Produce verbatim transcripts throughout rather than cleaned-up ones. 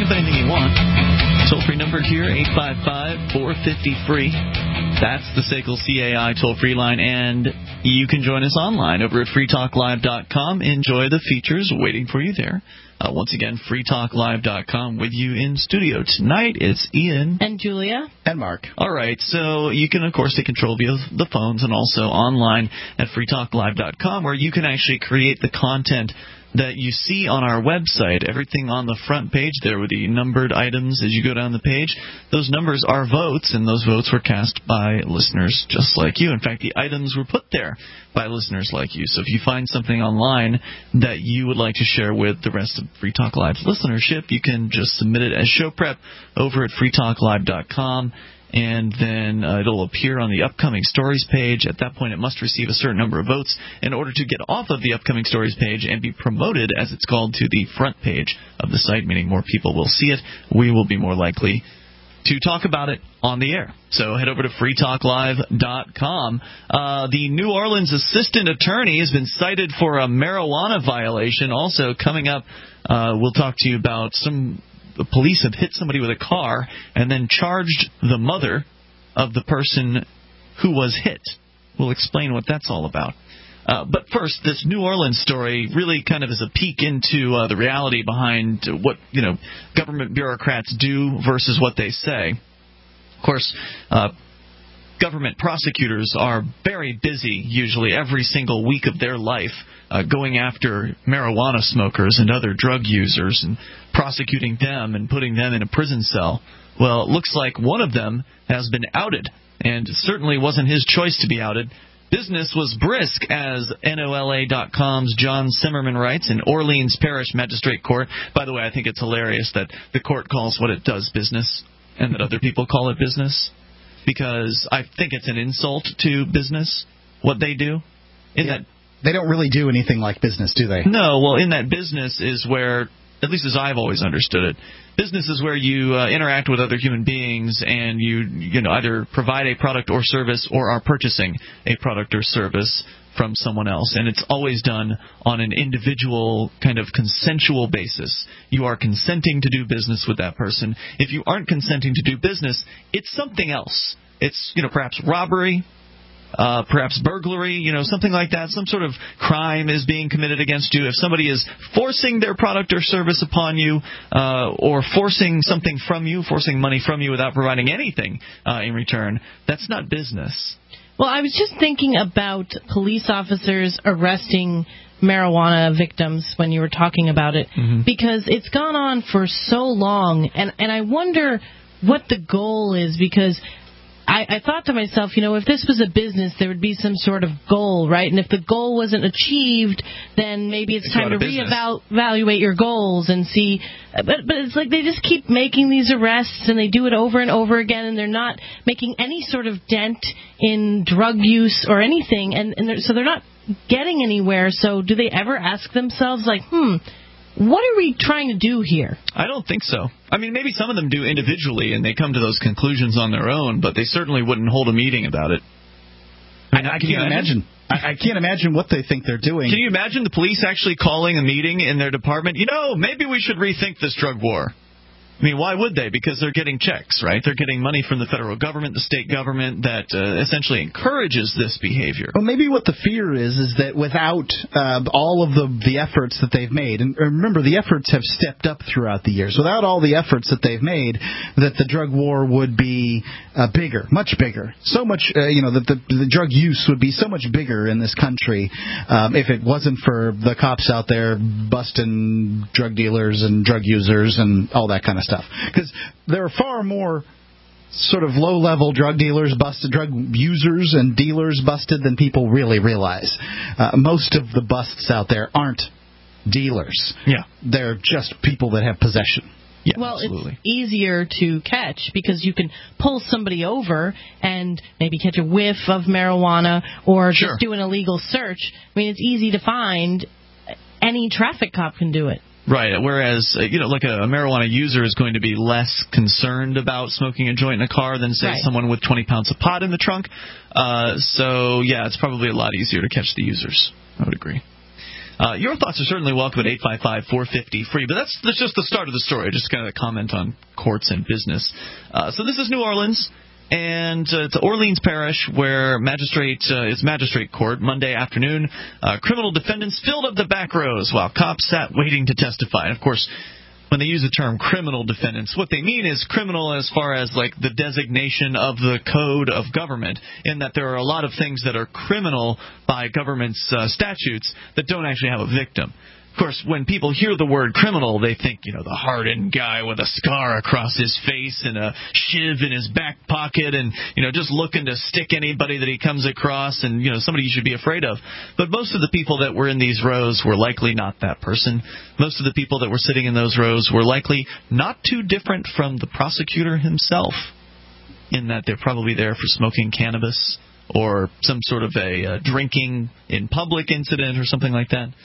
with anything you want. Toll-free number here, eight five five, four five zero, free. That's the S A C L C A I toll-free line, and you can join us online over at free talk live dot com. Enjoy the features waiting for you there. Uh, once again, free talk live dot com with you in studio tonight. It's Ian. And Julia. And Mark. All right, so you can, of course, take control via the phones and also online at free talk live dot com, where you can actually create the content that you see on our website. Everything on the front page there with the numbered items as you go down the page, those numbers are votes, and those votes were cast by listeners just like you. In fact, the items were put there by listeners like you. So if you find something online that you would like to share with the rest of Free Talk Live's listenership, you can just submit it as show prep over at free talk live dot com. And then uh, it'll appear on the upcoming stories page. At that point, it must receive a certain number of votes in order to get off of the upcoming stories page and be promoted, as it's called, to the front page of the site, meaning more people will see it. We will be more likely to talk about it on the air. So head over to free talk live dot com. Uh, the New Orleans assistant attorney has been cited for a marijuana violation. Also coming up, uh, we'll talk to you about some... The police have hit somebody with a car and then charged the mother of the person who was hit. We'll explain what that's all about. Uh, but first, this New Orleans story really kind of is a peek into uh, the reality behind what, you know, government bureaucrats do versus what they say. Of course, uh, government prosecutors are very busy, usually every single week of their life, uh, going after marijuana smokers and other drug users and prosecuting them and putting them in a prison cell. Well, it looks like one of them has been outed, and it certainly wasn't his choice to be outed. Business was brisk, as N O L A dot com's John Simmerman writes, in Orleans Parish Magistrate Court. By the way, I think it's hilarious that the court calls what it does business and that other people call it business, because I think it's an insult to business, what they do. In yeah. that, they don't really do anything like business, do they? No, well, in that business is where, at least as I've always understood it, business is where you uh, interact with other human beings and you, you know, either provide a product or service or are purchasing a product or service from someone else. And it's always done on an individual kind of consensual basis. You are consenting to do business with that person. If you aren't consenting to do business, it's something else. It's, you know, perhaps robbery, Uh, perhaps burglary, you know, something like that. Some sort of crime is being committed against you. If somebody is forcing their product or service upon you, uh, or forcing something from you, forcing money from you without providing anything uh, in return, that's not business. Well, I was just thinking about police officers arresting marijuana victims when you were talking about it, mm-hmm. because it's gone on for so long, and, and I wonder what the goal is, because I, I thought to myself, you know, if this was a business, there would be some sort of goal, right? And if the goal wasn't achieved, then maybe it's, it's time to reevaluate your goals and see. But but it's like they just keep making these arrests, and they do it over and over again, and they're not making any sort of dent in drug use or anything, and, and they're, so they're not getting anywhere. So do they ever ask themselves, like, hmm, what are we trying to do here? I don't think so. I mean, maybe some of them do individually, and they come to those conclusions on their own, but they certainly wouldn't hold a meeting about it. I, I can't imagine. I, I can't imagine what they think they're doing. Can you imagine the police actually calling a meeting in their department? You know, maybe we should rethink this drug war. I mean, why would they? Because they're getting checks, right? They're getting money from the federal government, the state government, that uh, essentially encourages this behavior. Well, maybe what the fear is is that without uh, all of the, the efforts that they've made, and remember, the efforts have stepped up throughout the years. Without all the efforts that they've made, that the drug war would be uh, bigger, much bigger. So much, uh, you know, that the, the drug use would be so much bigger in this country um, if it wasn't for the cops out there busting drug dealers and drug users and all that kind of stuff. Because there are far more sort of low-level drug dealers busted, drug users and dealers busted than people really realize. Uh, most of the busts out there aren't dealers. Yeah. They're just people that have possession. Yeah, well, absolutely. It's easier to catch because you can pull somebody over and maybe catch a whiff of marijuana or Sure. just do an illegal search. I mean, it's easy to find. Any traffic cop can do it. Right, whereas, you know, like a, a marijuana user is going to be less concerned about smoking a joint in a car than, say, right. someone with twenty pounds of pot in the trunk. Uh, so, yeah, it's probably a lot easier to catch the users. I would agree. Uh, your thoughts are certainly welcome at eight five five, four five zero, free. But that's, that's just the start of the story. Just kind of comment on courts and business. Uh, so this is New Orleans. And uh, it's Orleans Parish where magistrate uh, it's magistrate court Monday afternoon. Uh, criminal defendants filled up the back rows while cops sat waiting to testify. And of course, when they use the term criminal defendants, what they mean is criminal as far as like the designation of the code of government, in that there are a lot of things that are criminal by government's uh, statutes that don't actually have a victim. Of course, when people hear the word criminal, they think, you know, the hardened guy with a scar across his face and a shiv in his back pocket and, you know, just looking to stick anybody that he comes across and, you know, somebody you should be afraid of. But most of the people that were in these rows were likely not that person. Most of the people that were sitting in those rows were likely not too different from the prosecutor himself, in that they're probably there for smoking cannabis or some sort of a uh, drinking in public incident or something like that.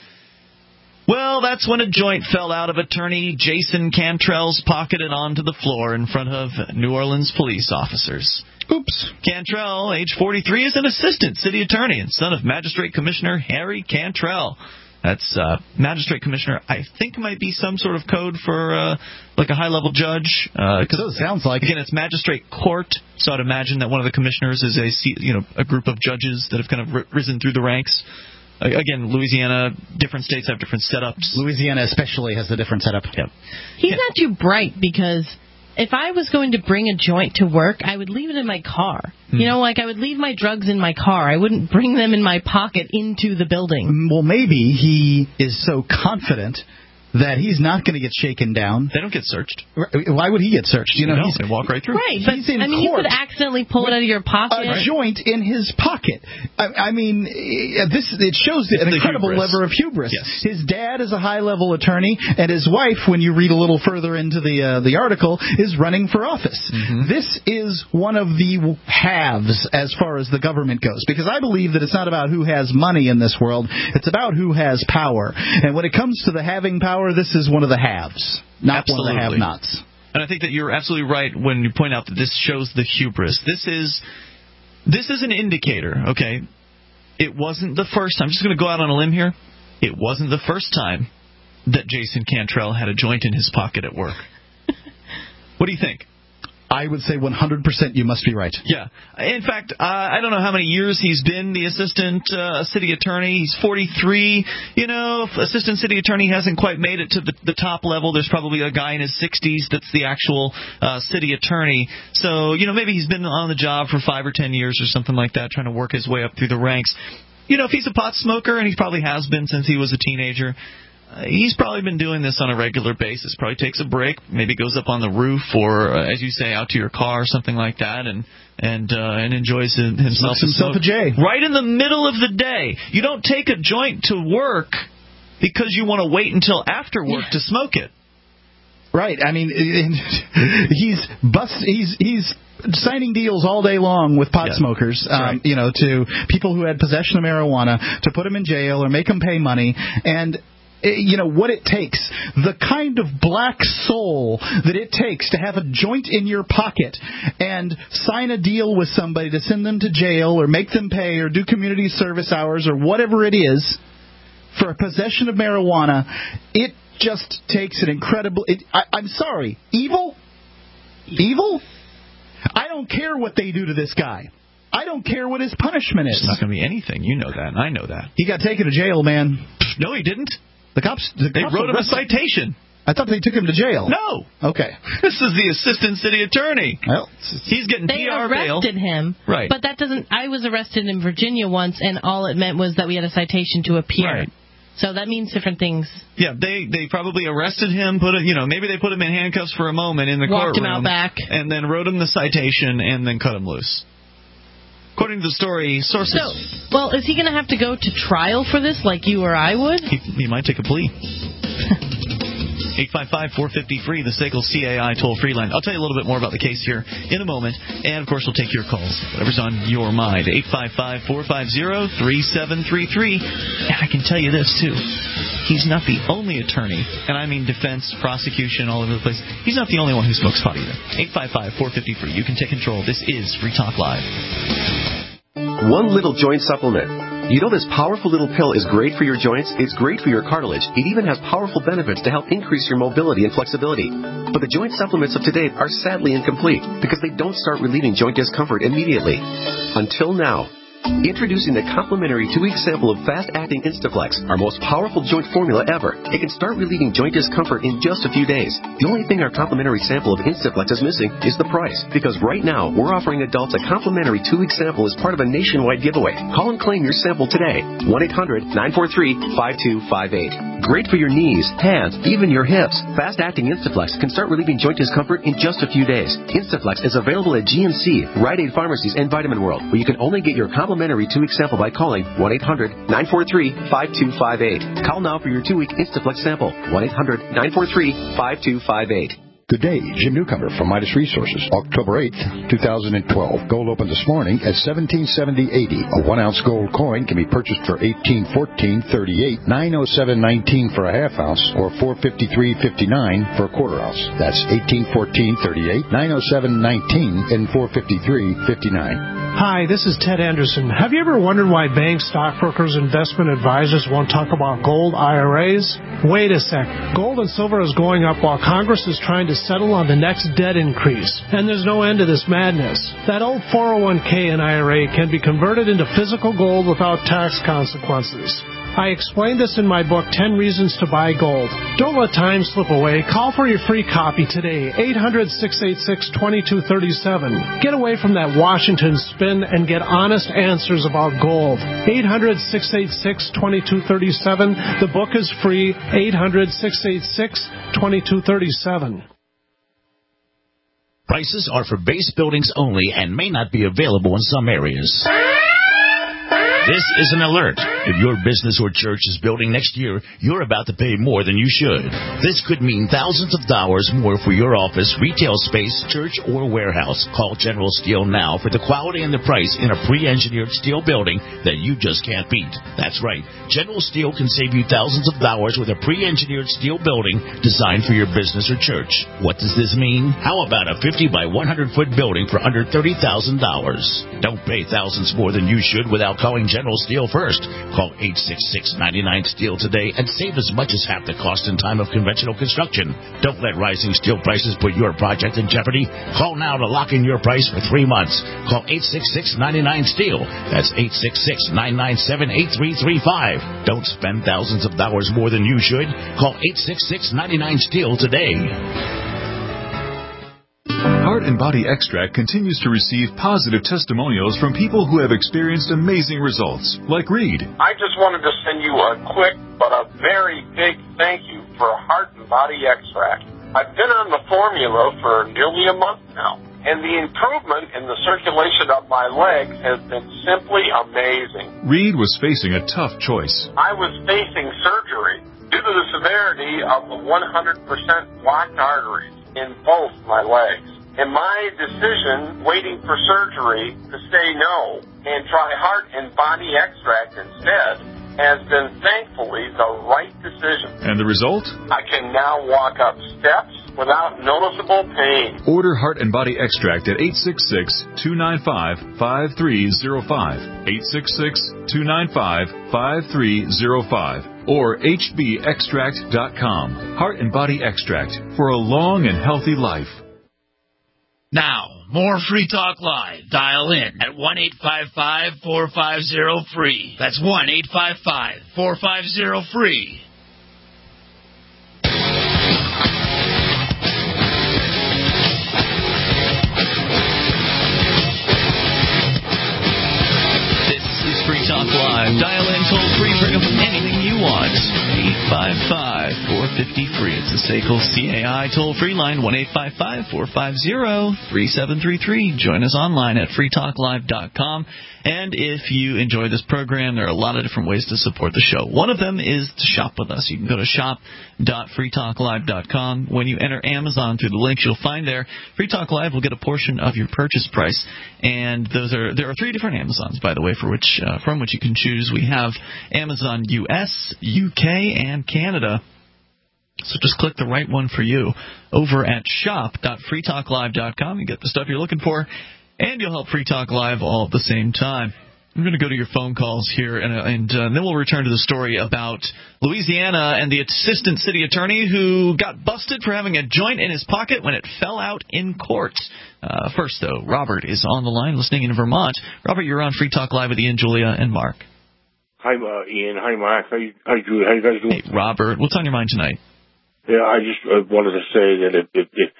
Well, that's when a joint fell out of attorney Jason Cantrell's pocket and onto the floor in front of New Orleans police officers. Oops. Cantrell, age forty-three, is an assistant city attorney and son of Magistrate Commissioner Harry Cantrell. That's uh, Magistrate Commissioner, I think might be some sort of code for uh, like a high-level judge. Uh, so it sounds like. Again, it's Magistrate Court, so I'd imagine that one of the commissioners is a, you know, a group of judges that have kind of risen through the ranks. Again, Louisiana, different states have different setups. Louisiana especially has a different setup. Yep. He's yeah. not too bright, because if I was going to bring a joint to work, I would leave it in my car. Mm. You know, like I would leave my drugs in my car. I wouldn't bring them in my pocket into the building. Well, maybe he is so confident that he's not going to get shaken down. They don't get searched. Why would he get searched? You know, no, he's, they walk right through. Right, but I mean, you could accidentally pull it out of your pocket. A joint in his pocket. I, I mean, this it shows it's an incredible hubris. level of hubris. Yes. His dad is a high-level attorney, and his wife, when you read a little further into the uh, the article, is running for office. Mm-hmm. This is one of the halves as far as the government goes, because I believe that it's not about who has money in this world. It's about who has power. And when it comes to the having power, this is one of the haves, not Absolutely. one of the have-nots. And I think that you're absolutely right when you point out that this shows the hubris. This is this is an indicator, okay? It wasn't the first time. I'm just going to go out on a limb here. It wasn't the first time that Jason Cantrell had a joint in his pocket at work. What do you think? I would say one hundred percent you must be right. Yeah. In fact, uh, I don't know how many years he's been the assistant uh, city attorney. He's forty-three. You know, if assistant city attorney hasn't quite made it to the, the top level, there's probably a guy in his sixties that's the actual uh, city attorney. So, you know, maybe he's been on the job for five or ten years or something like that, trying to work his way up through the ranks. You know, if he's a pot smoker, and he probably has been since he was a teenager, Uh, he's probably been doing this on a regular basis. Probably takes a break, maybe goes up on the roof, or uh, as you say, out to your car or something like that, and and uh, and enjoys himself. Smokes himself a J. Right in the middle of the day. You don't take a joint to work because you want to wait until after work yeah. to smoke it. Right. I mean, he's bust. He's he's. signing deals all day long with pot yeah. smokers, um, right. you know, to people who had possession of marijuana, to put them in jail or make them pay money. And you know, what it takes, the kind of black soul that it takes to have a joint in your pocket and sign a deal with somebody to send them to jail or make them pay or do community service hours or whatever it is for possession of marijuana, it just takes an incredible... It, I, I'm sorry, evil? Evil? I don't care what they do to this guy. I don't care what his punishment is. It's not going to be anything. You know that, and I know that. He got taken to jail, man. No, he didn't. The cops. The they cops wrote him a citation. I thought they took him to jail. No. Okay. This is the assistant city attorney. Well, he's getting they P R bail. arrested him. Right. But that doesn't. I was arrested in Virginia once, and all it meant was that we had a citation to appear. Right. So that means different things. Yeah, they they probably arrested him, put it, you know, maybe they put him in handcuffs for a moment in the Walked courtroom, him out back, and then wrote him the citation, and then cut him loose. According to the story, sources. So, well, is he going to have to go to trial for this, like you or I would? He, he might take a plea. eight five five, four five zero, free, the S A C L C A I toll-free line. I'll tell you a little bit more about the case here in a moment. And, of course, we'll take your calls. Whatever's on your mind. eight five five, four five zero, three seven three three. And I can tell you this, too. He's not the only attorney, and I mean defense, prosecution, all over the place. He's not the only one who smokes pot either. eight five five, four five zero, free. You can take control. This is Free Talk Live. One little joint supplement You know this powerful little pill is great for your joints, it's great for your cartilage. It even has powerful benefits to help increase your mobility and flexibility. But the joint supplements of today are sadly incomplete because they don't start relieving joint discomfort immediately. Until now. Introducing the complimentary two-week sample of fast-acting Instaflex, our most powerful joint formula ever. It can start relieving joint discomfort in just a few days. The only thing our complimentary sample of Instaflex is missing is the price, because right now we're offering adults a complimentary two-week sample as part of a nationwide giveaway. Call and claim your sample today. one eight hundred nine four three five two five eight. Great for your knees, hands, even your hips. Fast-acting Instaflex can start relieving joint discomfort in just a few days. Instaflex is available at G N C, Rite Aid Pharmacies, and Vitamin World, where you can only get your complimentary Complimentary two-week sample by calling one eight hundred nine four three five two five eight. Call now for your two-week Instaflex sample. one eight hundred nine four three five two five eight. Good day, Jim Newcomer from Midas Resources. October eighth, twenty twelve. Gold opened this morning at seventeen seventy eighty. A one-ounce gold coin can be purchased for eighteen fourteen thirty-eight, nine oh seven nineteen for a half ounce, or four fifty-three fifty-nine for a quarter ounce. That's eighteen fourteen thirty-eight, nine oh seven nineteen, and four fifty-three fifty-nine. Hi, this is Ted Anderson. Have you ever wondered why banks, stockbrokers, investment advisors won't talk about gold I R As? Wait a sec. Gold and silver is going up while Congress is trying to settle on the next debt increase. And there's no end to this madness. That old four oh one k and I R A can be converted into physical gold without tax consequences. I explained this in my book, ten Reasons to Buy Gold. Don't let time slip away. Call for your free copy today, eight hundred six eight six two two three seven. Get away from that Washington spin and get honest answers about gold. eight hundred six eight six two two three seven. The book is free, eight hundred six eight six two two three seven. Prices are for base buildings only and may not be available in some areas. This is an alert. If your business or church is building next year, you're about to pay more than you should. This could mean thousands of dollars more for your office, retail space, church, or warehouse. Call General Steel now for the quality and the price in a pre-engineered steel building that you just can't beat. That's right. General Steel can save you thousands of dollars with a pre-engineered steel building designed for your business or church. What does this mean? How about a fifty by one hundred foot building for under thirty thousand dollars? Don't pay thousands more than you should without calling General Steel first. Call eight six six nine nine steel today and save as much as half the cost and time of conventional construction. Don't let rising steel prices put your project in jeopardy. Call now to lock in your price for three months. Call eight six six nine nine steel. That's eight six six nine nine seven eight three three five. Don't spend thousands of dollars more than you should. Call eight six six nine nine steel today. Heart and Body Extract continues to receive positive testimonials from people who have experienced amazing results, like Reed. I just wanted to send you a quick but a very big thank you for Heart and Body Extract. I've been on the formula for nearly a month now, and the improvement in the circulation of my legs has been simply amazing. Reed was facing a tough choice. I was facing surgery due to the severity of the one hundred percent blocked arteries in both my legs. And my decision, waiting for surgery, to say no and try Heart and Body Extract instead, has been thankfully the right decision. And the result? I can now walk up steps without noticeable pain. Order Heart and Body Extract at eight six six two nine five five three zero five, eight six six two nine five five three zero five, or h b extract dot com. Heart and Body Extract for a long and healthy life. Now, more Free Talk Live. Dial in at one eight five five four five zero free. That's one eight five five four five zero free. This is Free Talk Live. Dial in toll free. Bring up anything you want. eight five five four five zero free. It's the S A C L C A I toll-free line, one eight five five four five zero three seven three three. Join us online at free talk live dot com. And if you enjoy this program, there are a lot of different ways to support the show. One of them is to shop with us. You can go to shop dot free talk live dot com. When you enter Amazon through the links you'll find there, Free Talk Live will get a portion of your purchase price. And those are there are three different Amazons, by the way, for which uh, from which you can choose. We have Amazon U S, U K, and Canada. So just click the right one for you over at shop dot free talk live dot com. You get the stuff you're looking for, and you'll help Free Talk Live all at the same time. We're going to go to your phone calls here, and, and uh, then we'll return to the story about Louisiana and the assistant city attorney who got busted for having a joint in his pocket when it fell out in court. Uh, first, though, Robert is on the line listening in Vermont. Robert, you're on Free Talk Live with Ian, Julia, and Mark. Hi, uh, Ian. Hi, Mark. How you, how you, how you guys doing? Hey, Robert. What's on your mind tonight? Yeah, I just uh, wanted to say that it, it, it,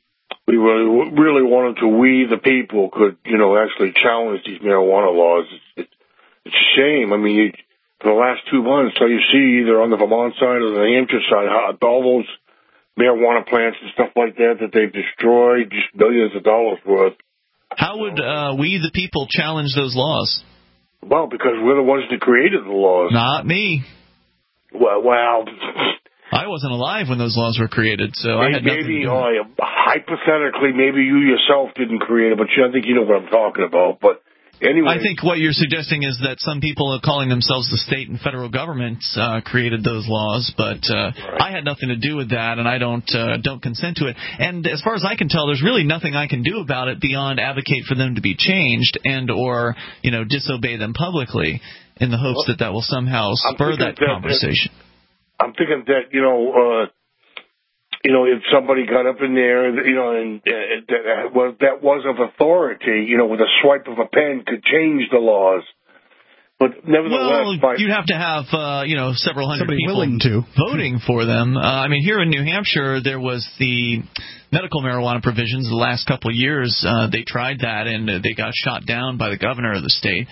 we really, really wanted to, we, the people, could, you know, actually challenge these marijuana laws. It's, it, it's a shame. I mean, you, for the last two months, so you see either on the Vermont side or the New Hampshire side, how all those marijuana plants and stuff like that that they've destroyed, just millions of dollars worth. How would uh, we, the people, challenge those laws? Well, because we're the ones that created the laws. Not me. Well, well I wasn't alive when those laws were created, so maybe, I had nothing maybe to do with it. uh, hypothetically, maybe you yourself didn't create it, but you, I think you know what I'm talking about. But anyway, I think what you're suggesting is that some people calling themselves the state and federal governments uh, created those laws, but uh, right. I had nothing to do with that, and I don't uh, don't consent to it. And as far as I can tell, there's really nothing I can do about it beyond advocate for them to be changed and or you know disobey them publicly in the hopes well, that that will somehow spur that, that conversation. I'm thinking that you know. Uh, You know, if somebody got up in there, you know, and uh, that, well, that was of authority, you know, with a swipe of a pen could change the laws. But nevertheless, well, you'd have to have, uh, you know, several hundred somebody people willing to. voting for them. Uh, I mean, here in New Hampshire, there was the medical marijuana provisions the last couple of years. Uh, they tried that, and they got shot down by the governor of the state.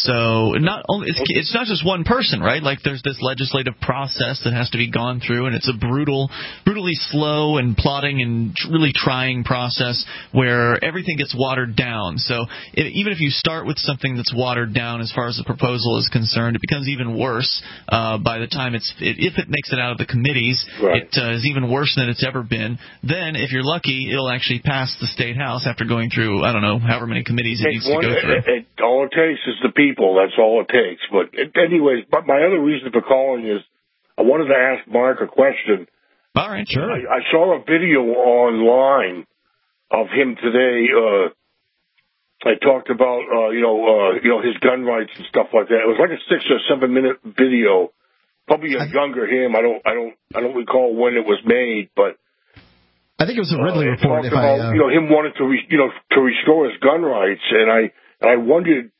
So not only it's, it's not just one person, right? Like there's this legislative process that has to be gone through, and it's a brutal, brutally slow and plodding and really trying process where everything gets watered down. So it, even if you start with something that's watered down as far as the proposal is concerned, it becomes even worse uh, by the time it's it, if it makes it out of the committees. Right. It uh, is even worse than it's ever been. Then, if you're lucky, it'll actually pass the state house after going through I don't know however many committees it needs one, to go through. It, it, all it takes is the people. That's all it takes. But anyways, but my other reason for calling is I wanted to ask Mark a question. All right, sure. I, I saw a video online of him today. Uh, I talked about uh, you know uh, you know his gun rights and stuff like that. It was like a six or seven minute video. Probably a younger him. I don't I don't I don't recall when it was made, but I think it was a Ridley uh, report. Talked if about I, uh... you know him wanting to re, you know to restore his gun rights, and I and I wondered.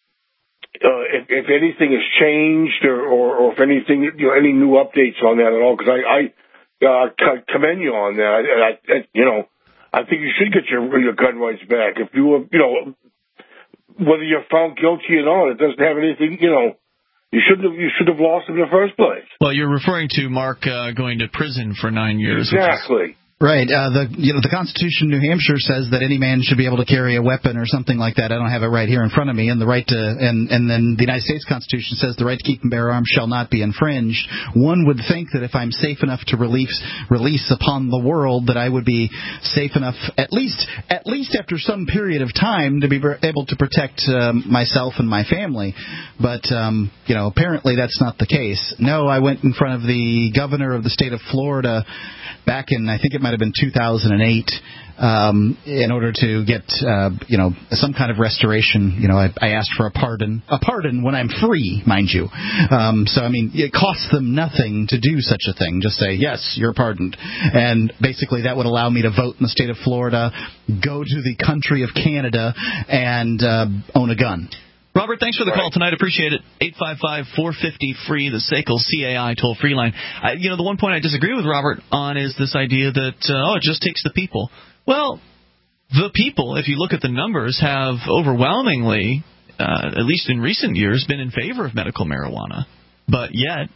Uh, if, if anything has changed, or, or, or if anything, you know, any new updates on that at all? Because I, I uh, commend you on that. And I, I, you know, I think you should get your your gun rights back. If you were, you know, whether you're found guilty or not, it doesn't have anything. You know, you shouldn't have you should have lost them in the first place. Well, you're referring to Mark uh, going to prison for nine years. Exactly. Right. Uh, the you know the Constitution of New Hampshire says that any man should be able to carry a weapon or something like that. I don't have it right here in front of me. And the right to and and then the United States Constitution says the right to keep and bear arms shall not be infringed. One would think that if I'm safe enough to release release upon the world, that I would be safe enough at least at least after some period of time to be able to protect um, myself and my family. But um, you know apparently that's not the case. No, I went in front of the governor of the state of Florida back in I think it might have been two thousand eight, um, in order to get, uh, you know, some kind of restoration. You know, I, I asked for a pardon, a pardon when I'm free, mind you. Um, so, I mean, it costs them nothing to do such a thing. Just say, yes, you're pardoned. And basically that would allow me to vote in the state of Florida, go to the country of Canada, and uh, own a gun. Robert, thanks for the call tonight. Appreciate it. eight five five, four five zero, free, the S A C L C A I toll-free line. I, you know, the one point I disagree with Robert on is this idea that, uh, oh, it just takes the people. Well, the people, if you look at the numbers, have overwhelmingly, uh, at least in recent years, been in favor of medical marijuana. But yet,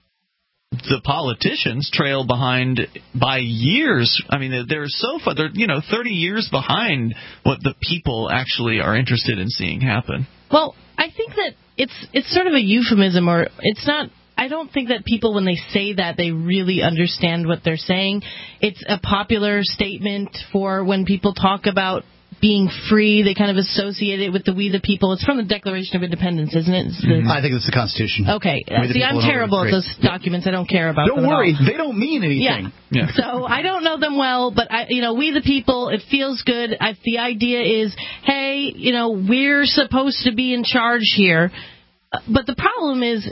the politicians trail behind by years. I mean, they're so far, they're, you know, thirty years behind what the people actually are interested in seeing happen. Well, I think that it's it's sort of a euphemism, or it's not. I don't think that people, when they say that, they really understand what they're saying. It's a popular statement for when people talk about being free. They kind of associate it with the We the People. It's from the Declaration of Independence, isn't it? The, mm-hmm. I think it's the Constitution. Okay. Uh, see, I'm terrible at those documents. I don't care about don't them. Don't worry. They don't mean anything. Yeah. yeah. So I don't know them well, but, I, you know, We the People, it feels good. I, the idea is, hey, you know, we're supposed to be in charge here. But the problem is,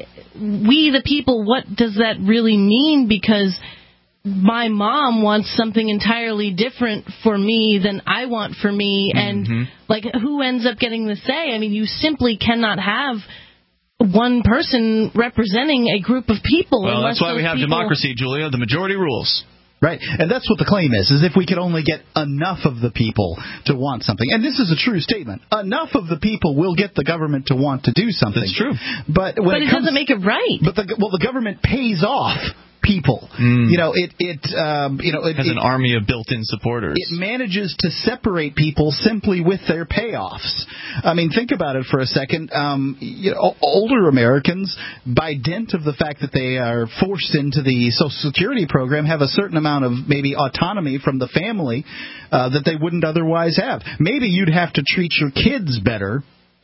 We the People, what does that really mean? Because my mom wants something entirely different for me than I want for me. And, mm-hmm. like, who ends up getting the say? I mean, you simply cannot have one person representing a group of people. Well, that's why we have people... democracy, Julia. The majority rules. Right, and that's what the claim is, is if we could only get enough of the people to want something. And this is a true statement. Enough of the people will get the government to want to do something. That's true. But, when but it, it comes, doesn't make it right. But the, well, the government pays off people. Mm. You know, it it um, you know it has it, an army of built-in supporters. It manages to separate people simply with their payoffs. I mean, think about it for a second. Um, you know, older Americans, by dint of the fact that they are forced into the Social Security program, have a certain amount of maybe autonomy from the family uh, that they wouldn't otherwise have. Maybe you'd have to treat your kids better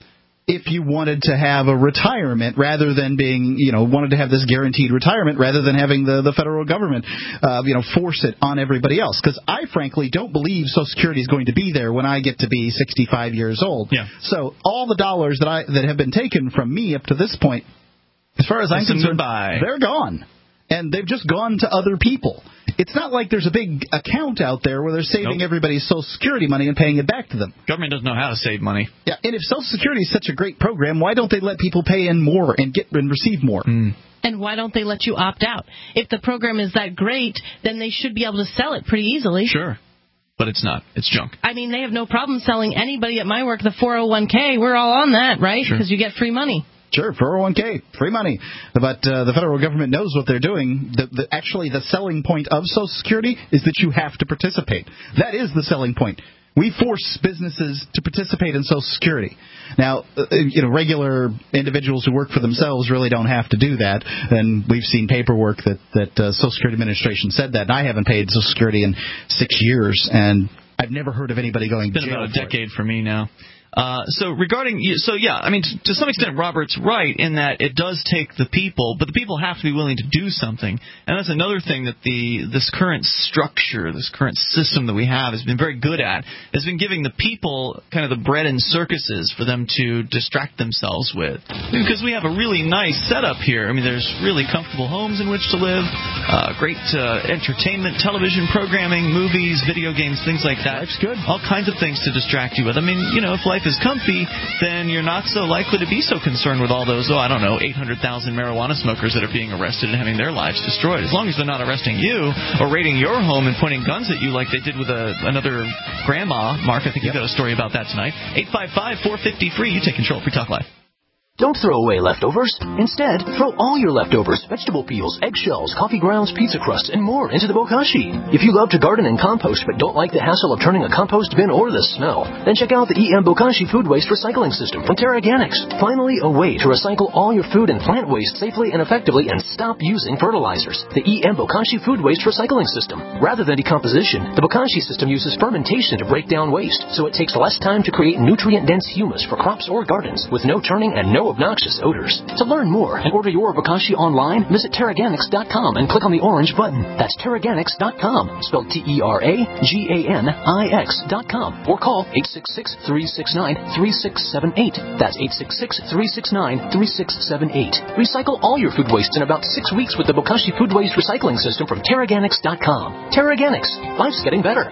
if you wanted to have a retirement rather than being, you know, wanted to have this guaranteed retirement rather than having the, the federal government, uh, you know, force it on everybody else. Because I, frankly, don't believe Social Security is going to be there when I get to be sixty-five years old. Yeah. So all the dollars that I that have been taken from me up to this point, as far as I'm Listen concerned, goodbye. They're gone. And they've just gone to other people. It's not like there's a big account out there where they're saving nope. everybody's Social Security money and paying it back to them. Government doesn't know how to save money. Yeah, and if Social Security is such a great program, why don't they let people pay in more and get and receive more? Mm. And why don't they let you opt out? If the program is that great, then they should be able to sell it pretty easily. Sure. But it's not. It's junk. I mean, they have no problem selling anybody at my work the four oh one k. We're all on that, right? Because sure. you get free money. Sure, four oh one k, free money. But uh, the federal government knows what they're doing. The, the, actually, the selling point of Social Security is that you have to participate. That is the selling point. We force businesses to participate in Social Security. Now, uh, you know, regular individuals who work for themselves really don't have to do that. And we've seen paperwork that, that uh, Social Security Administration said that. And I haven't paid Social Security in six years, and I've never heard of anybody going to jail. It's been about a for decade it. for me now. Uh, so regarding, so yeah, I mean, to, to some extent, Robert's right in that it does take the people, but the people have to be willing to do something. And that's another thing that the this current structure, this current system that we have has been very good at, has been giving the people kind of the bread and circuses for them to distract themselves with. Because we have a really nice setup here. I mean, there's really comfortable homes in which to live, uh, great uh, entertainment, television programming, movies, video games, things like that. Life's good. All kinds of things to distract you with. I mean, you know, if life is comfy, then you're not so likely to be so concerned with all those, oh, I don't know, eight hundred thousand marijuana smokers that are being arrested and having their lives destroyed. As long as they're not arresting you or raiding your home and pointing guns at you like they did with a, another grandma. Mark, I think yep. you've got a story about that tonight. eight five five, four five zero, free. You take control of Free Talk Live. Don't throw away leftovers. Instead, throw all your leftovers, vegetable peels, eggshells, coffee grounds, pizza crusts, and more into the Bokashi. If you love to garden and compost but don't like the hassle of turning a compost bin or the smell, then check out the E M Bokashi Food Waste Recycling System from TerraGanix. Finally, a way to recycle all your food and plant waste safely and effectively and stop using fertilizers. The E M Bokashi Food Waste Recycling System. Rather than decomposition, the Bokashi system uses fermentation to break down waste, so it takes less time to create nutrient-dense humus for crops or gardens with no turning and no obnoxious odors. To learn more and order your Bokashi online, visit Terraganix dot com and click on the orange button. That's Terraganix dot com, spelled T E R A G A N I X dot com, or call eight six six, three six nine, three six seven eight. That's eight six six, three six nine, three six seven eight. Recycle all your food waste in about six weeks with the Bokashi Food Waste Recycling System from Terraganix dot com. Terraganix. Life's getting better.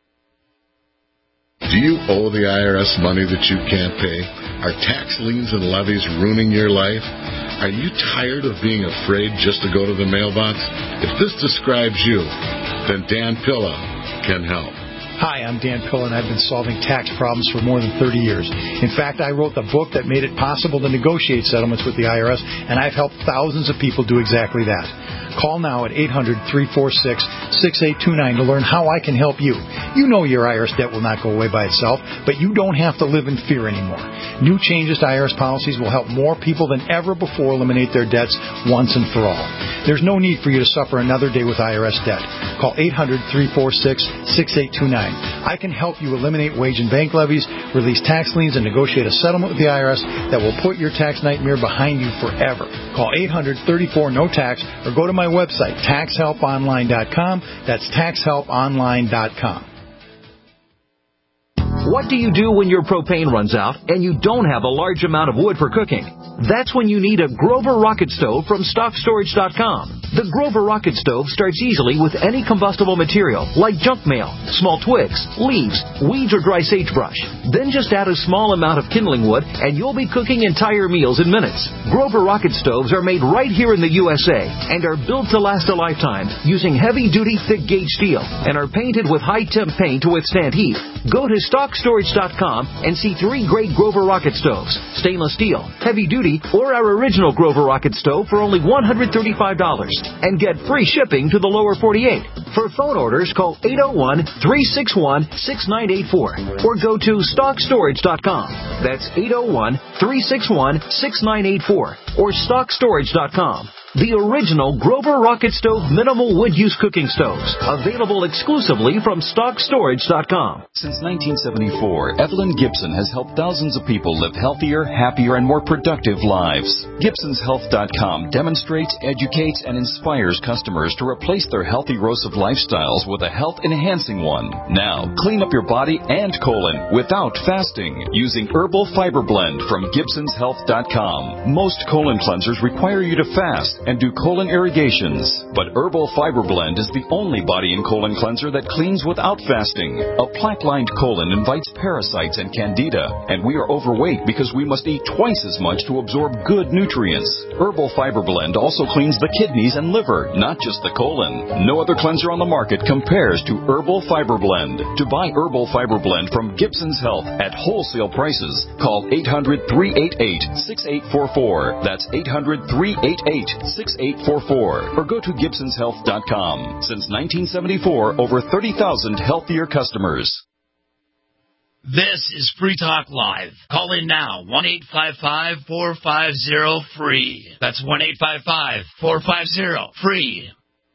Do you owe the I R S money that you can't pay? Are tax liens and levies ruining your life? Are you tired of being afraid just to go to the mailbox? If this describes you, then Dan Pilla can help. Hi, I'm Dan Pilla, and I've been solving tax problems for more than thirty years. In fact, I wrote the book that made it possible to negotiate settlements with the I R S, and I've helped thousands of people do exactly that. Call now at eight hundred, three four six, six eight two nine to learn how I can help you. You know your I R S debt will not go away by itself, but you don't have to live in fear anymore. New changes to I R S policies will help more people than ever before eliminate their debts once and for all. There's no need for you to suffer another day with I R S debt. Call eight hundred, three four six, six eight two nine. I can help you eliminate wage and bank levies, release tax liens, and negotiate a settlement with the I R S that will put your tax nightmare behind you forever. Call eight hundred, thirty-four, no tax or go to my website, tax help online dot com. That's tax help online dot com. What do you do when your propane runs out and you don't have a large amount of wood for cooking? That's when you need a Grover Rocket Stove from stock storage dot com. The Grover Rocket Stove starts easily with any combustible material like junk mail, small twigs, leaves, weeds, or dry sagebrush. Then just add a small amount of kindling wood and you'll be cooking entire meals in minutes. Grover Rocket Stoves are made right here in the U S A and are built to last a lifetime using heavy-duty thick gauge steel and are painted with high-temp paint to withstand heat. Go to stock storage dot com and see three great Grover Rocket Stoves, stainless steel, heavy-duty, or our original Grover Rocket Stove for only one hundred thirty-five dollars. And get free shipping to the lower forty-eight. For phone orders, call eight oh one, three six one, six nine eight four or go to stock storage dot com. That's eight oh one, three six one, six nine eight four or stock storage dot com. The original Grover Rocket Stove minimal wood use cooking stoves, available exclusively from stock storage dot com. Since nineteen seventy-four, Evelyn Gibson has helped thousands of people live healthier, happier, and more productive lives. Gibsons Health dot com demonstrates, educates, and inspires customers to replace their healthy erosive lifestyles with a health-enhancing one. Now, clean up your body and colon without fasting using Herbal Fiber Blend from Gibsons Health dot com. Most colon cleansers require you to fast and do colon irrigations, but Herbal Fiber Blend is the only body and colon cleanser that cleans without fasting. A plaque-lined colon invites parasites and candida, and we are overweight because we must eat twice as much to absorb good nutrients. Herbal Fiber Blend also cleans the kidneys and liver, not just the colon. No other cleanser on the market compares to Herbal Fiber Blend. To buy Herbal Fiber Blend from Gibsons Health at wholesale prices, call eight hundred, three eight eight, six eight four four. That's eight hundred, three eight eight, six eight four four or go to Gibsons Health dot com. Since nineteen seventy-four, over thirty thousand healthier customers. This is Free Talk Live. Call in now, one eight five five, four five zero, free. That's one eight five five, four five zero, free.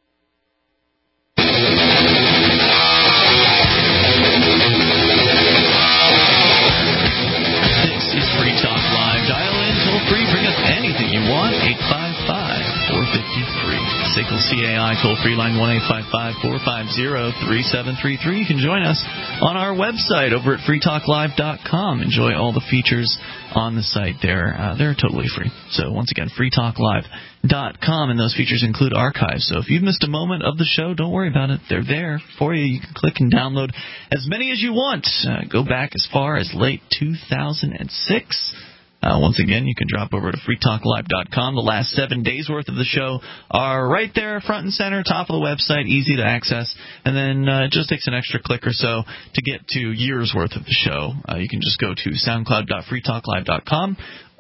This is Free Talk Live. Dial in, toll free, bring us anything you want, eight five five, four five zero, free. S I C L C A I toll-free line one eight five five, four five zero, three seven three three. You can join us on our website over at free talk live dot com. Enjoy all the features on the site there. Uh, they're totally free. So once again, free talk live dot com, and those features include archives. So if you've missed a moment of the show, don't worry about it. They're there for you. You can click and download as many as you want. Uh, go back as far as late two thousand six. Uh, once again, you can drop over to free talk live dot com. The last seven days' worth of the show are right there, front and center, top of the website, easy to access. And then uh, it just takes an extra click or so to get to years' worth of the show. Uh, you can just go to soundcloud dot free talk live dot com.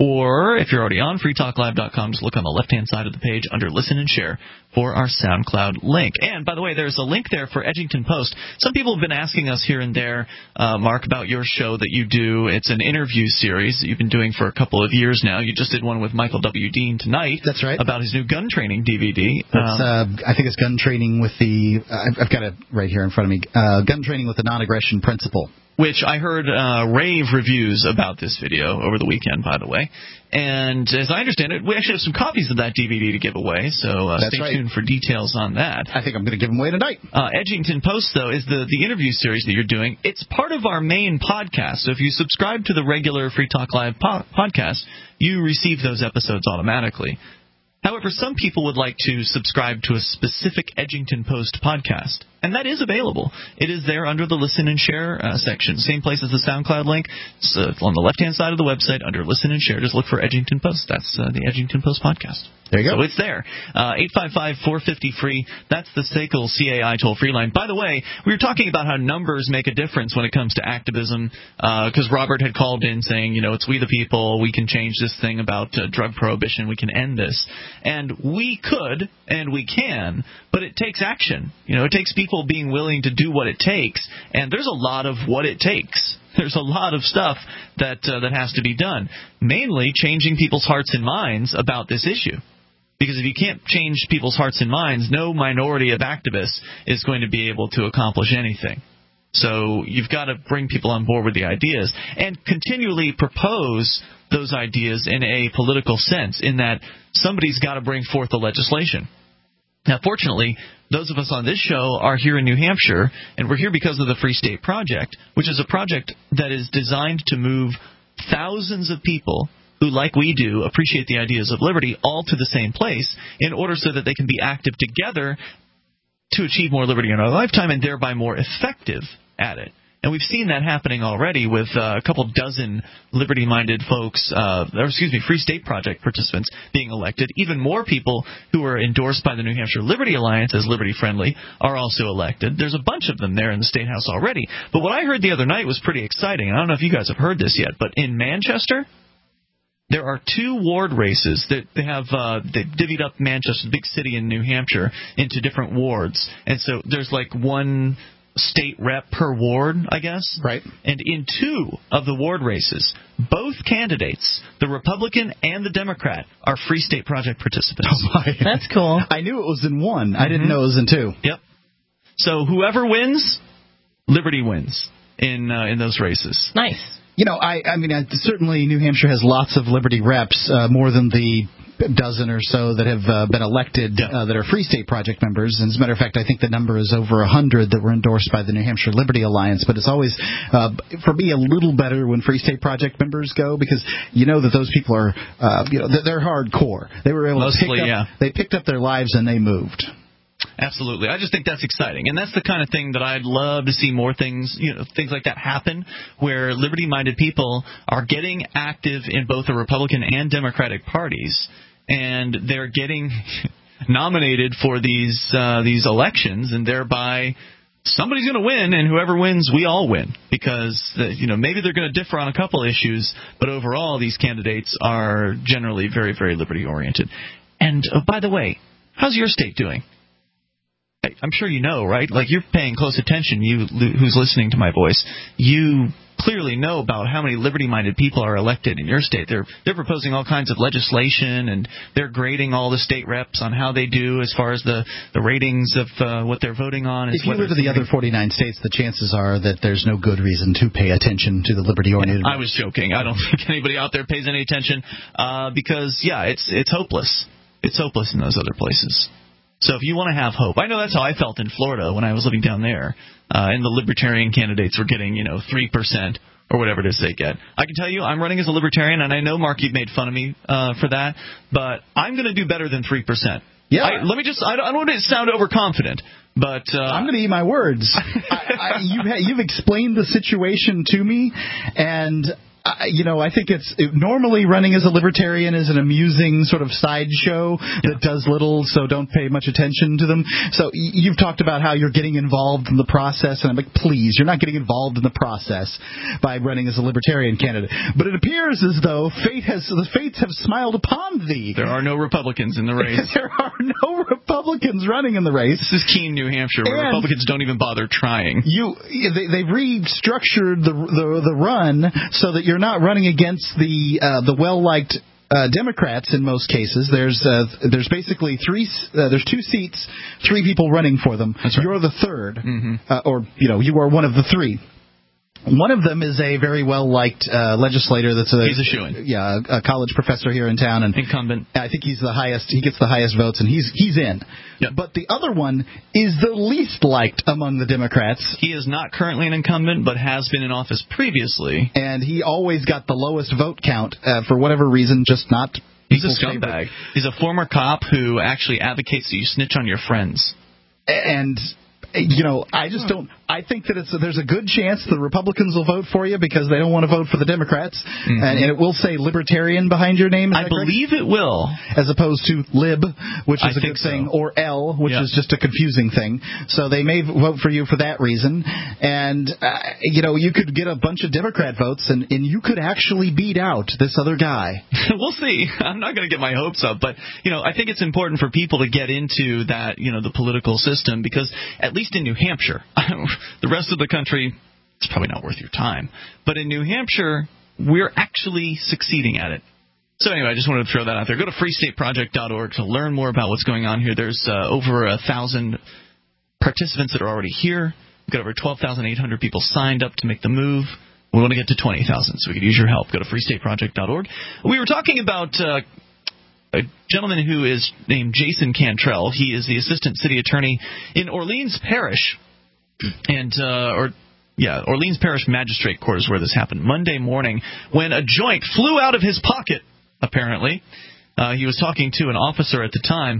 Or if you're already on free talk live dot com, just look on the left-hand side of the page under Listen and Share for our SoundCloud link. And, by the way, there's a link there for Edgington Post. Some people have been asking us here and there, uh, Mark, about your show that you do. It's an interview series that you've been doing for a couple of years now. You just did one with Michael W. Dean tonight. That's right. About his new gun training D V D. It's, uh, I think it's gun training with the, uh, I've got it right here in front of me, uh, gun training with the non-aggression principle. Which I heard uh, rave reviews about this video over the weekend, by the way. And as I understand it, we actually have some copies of that D V D to give away, so uh, stay right. tuned for details on that. I think I'm going to give them away tonight. Uh, Edgington Post, though, is the, the interview series that you're doing. It's part of our main podcast, so if you subscribe to the regular Free Talk Live po- podcast, you receive those episodes automatically. However, some people would like to subscribe to a specific Edgington Post podcast, and that is available. It is there under the Listen and Share uh, section. Same place as the SoundCloud link. It's uh, on the left-hand side of the website under Listen and Share. Just look for Edgington Post. That's uh, the Edgington Post podcast. There you go. So it's there. Uh, eight five five, four five zero, free. That's the S A C L C A I toll-free line. By the way, we were talking about how numbers make a difference when it comes to activism, because uh, Robert had called in saying, you know, it's we the people. We can change this thing about uh, drug prohibition. We can end this. And we could, and we can, but it takes action. You know, it takes people being willing to do what it takes, and there's a lot of what it takes. There's a lot of stuff that uh, that has to be done, mainly changing people's hearts and minds about this issue. Because if you can't change people's hearts and minds, no minority of activists is going to be able to accomplish anything. So you've got to bring people on board with the ideas and continually propose those ideas in a political sense, in that somebody's got to bring forth the legislation. Now, fortunately, those of us on this show are here in New Hampshire, and we're here because of the Free State Project, which is a project that is designed to move thousands of people who, like we do, appreciate the ideas of liberty all to the same place in order so that they can be active together to achieve more liberty in our lifetime and thereby more effective at it. And we've seen that happening already with uh, a couple dozen liberty-minded folks, uh, or excuse me, Free State Project participants being elected. Even more people who are endorsed by the New Hampshire Liberty Alliance as liberty-friendly are also elected. There's a bunch of them there in the State House already. But what I heard the other night was pretty exciting. I don't know if you guys have heard this yet, but in Manchester, there are two ward races that they have. Uh, they divvied up Manchester, the big city in New Hampshire, into different wards. And so there's like one state rep per ward, I guess. Right. And in two of the ward races, both candidates, the Republican and the Democrat, are Free State Project participants. Oh my. That's cool. I knew it was in one. I didn't know it was in two. Yep. So whoever wins, Liberty wins in uh, in those races. Nice. You know, I, I mean, I, certainly New Hampshire has lots of Liberty reps, uh, more than the dozen or so that have uh, been elected uh, that are Free State Project members. And as a matter of fact, I think the number is over one hundred that were endorsed by the New Hampshire Liberty Alliance. But it's always, uh, for me, a little better when Free State Project members go, because you know that those people are, uh, you know, they're hardcore. They were able Mostly, to pick up, yeah. they picked up their lives and they moved. Absolutely. I just think that's exciting. And that's the kind of thing that I'd love to see more things, you know, things like that happen, where liberty-minded people are getting active in both the Republican and Democratic parties, and they're getting nominated for these uh, these elections, and thereby somebody's going to win, and whoever wins, we all win, because uh, you know, maybe they're going to differ on a couple issues, but overall these candidates are generally very, very liberty-oriented. And uh, by the way, how's your state doing? I'm sure you know, right? Like, you're paying close attention, you who's listening to my voice. You clearly know about how many liberty-minded people are elected in your state. They're they're proposing all kinds of legislation, and they're grading all the state reps on how they do as far as the, the ratings of uh, what they're voting on. If you live in the other forty-nine states, the chances are that there's no good reason to pay attention to the liberty-oriented. Yeah, I was joking. I don't think anybody out there pays any attention uh, because, yeah, it's it's hopeless. It's hopeless in those other places. So if you want to have hope, I know that's how I felt in Florida when I was living down there, uh, and the libertarian candidates were getting, you know, three percent or whatever it is they get. I can tell you, I'm running as a libertarian, and I know, Mark, you've made fun of me uh, for that, but I'm going to do better than three percent. Yeah. I, let me just, I don't, I don't want to sound overconfident, but uh, I'm going to eat my words. I, I, you've, you've explained the situation to me, and I, you know, I think it's it, normally running as a libertarian is an amusing sort of sideshow that does little, so don't pay much attention to them. So y- you've talked about how you're getting involved in the process, and I'm like, please, you're not getting involved in the process by running as a libertarian candidate. But it appears as though fate has the fates have smiled upon thee. There are no Republicans in the race. There are no Republicans running in the race. This is Keene, New Hampshire, where and Republicans don't even bother trying. You, they, they've restructured the, the the run so that you're You're not running against the uh, the well-liked uh, Democrats in most cases. There's uh, there's basically three. Uh, there's two seats, three people running for them. That's right. You're the third, mm-hmm. uh, or you know, you are one of the three. One of them is a very well-liked uh, legislator that's a, he's a shoo-in. Yeah, a college professor here in town. And incumbent. I think he's the highest. He gets the highest votes, and he's he's in. Yep. But the other one is the least liked among the Democrats. He is not currently an incumbent, but has been in office previously. And he always got the lowest vote count uh, for whatever reason, just not. He's a scumbag. Favorite. He's a former cop who actually advocates that you snitch on your friends. And, you know, I just don't. I think that it's there's a good chance the Republicans will vote for you because they don't want to vote for the Democrats, mm-hmm. and, and it will say libertarian behind your name. Is I that believe correct? It will, as opposed to lib, which is I a good so. thing, or L, which yeah. is just a confusing thing. So they may vote for you for that reason, and uh, you know, you could get a bunch of Democrat votes, and, and you could actually beat out this other guy. We'll see. I'm not going to get my hopes up, but you know, I think it's important for people to get into that, you know, the political system, because at least in New Hampshire, the rest of the country, it's probably not worth your time. But in New Hampshire, we're actually succeeding at it. So anyway, I just wanted to throw that out there. Go to free state project dot org to learn more about what's going on here. There's uh, over a thousand participants that are already here. We've got over twelve thousand eight hundred people signed up to make the move. We want to get to twenty thousand, so we could use your help. Go to free state project dot org. We were talking about uh, a gentleman who is named Jason Cantrell. He is the assistant city attorney in Orleans Parish, and uh, or yeah, Orleans Parish Magistrate Court is where this happened Monday morning when a joint flew out of his pocket. Apparently, uh, he was talking to an officer at the time.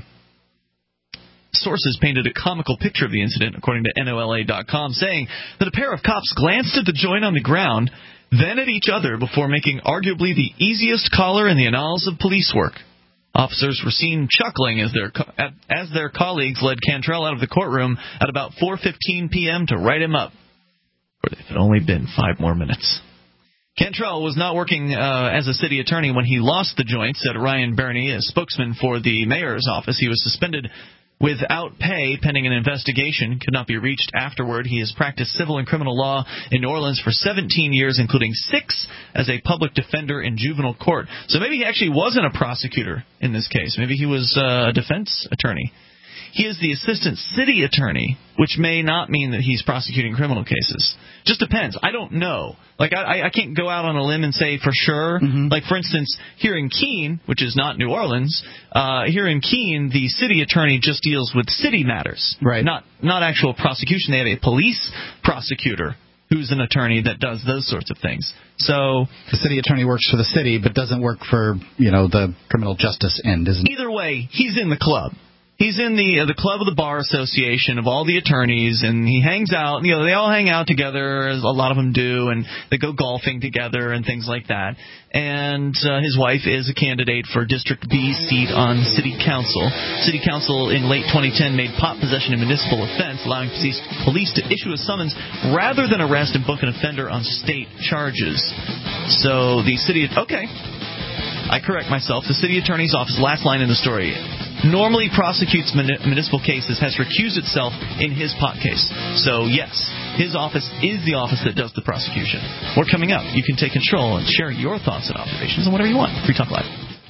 Sources painted a comical picture of the incident, according to N O L A dot com, saying that a pair of cops glanced at the joint on the ground, then at each other before making arguably the easiest collar in the annals of police work. Officers were seen chuckling as their as their colleagues led Cantrell out of the courtroom at about four fifteen p.m. to write him up. Or if it had only been five more minutes. Cantrell was not working uh, as a city attorney when he lost the joint, said Ryan Burney, a spokesman for the mayor's office. He was suspended without pay pending an investigation, could not be reached afterward. He has practiced civil and criminal law in New Orleans for seventeen years, including six as a public defender in juvenile court. So maybe he actually wasn't a prosecutor in this case. Maybe he was uh, a defense attorney. He is the assistant city attorney, which may not mean that he's prosecuting criminal cases. Just depends. I don't know. Like, I, I can't go out on a limb and say for sure. Mm-hmm. Like, for instance, here in Keene, which is not New Orleans, uh, here in Keene, the city attorney just deals with city matters. Right. Not, not actual prosecution. They have a police prosecutor who's an attorney that does those sorts of things. So the city attorney works for the city but doesn't work for, you know, the criminal justice end, isn't it? Either way, he's in the club. He's in the uh, the club of the bar association of all the attorneys, and he hangs out. You know, they all hang out together, as a lot of them do, and they go golfing together and things like that. And uh, his wife is a candidate for District B seat on City Council. City Council in late twenty ten made pot possession a municipal offense, allowing police to issue a summons rather than arrest and book an offender on state charges. So the city, okay, I correct myself. The city attorney's office, last line in the story, normally prosecutes municipal cases, has recused itself in his pot case. So, yes, his office is the office that does the prosecution. More coming up. You can take control and share your thoughts and observations on whatever you want. Free Talk Live.